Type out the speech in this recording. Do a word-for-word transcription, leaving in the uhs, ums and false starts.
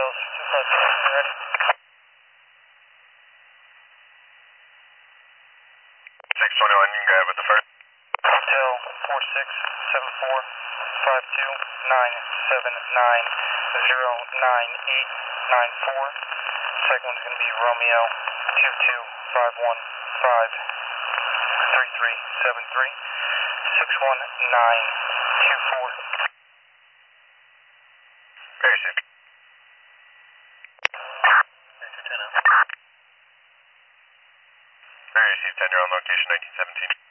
Romeo's two five two, ready? six twenty-one, you can go ahead with the first. Hotel four six seven four five two nine seven nine zero nine eight nine four. Second one's going to be Romeo two two five one five three three seven three six one nine two four. Very sick. Very received, tender on location nineteen seventeen.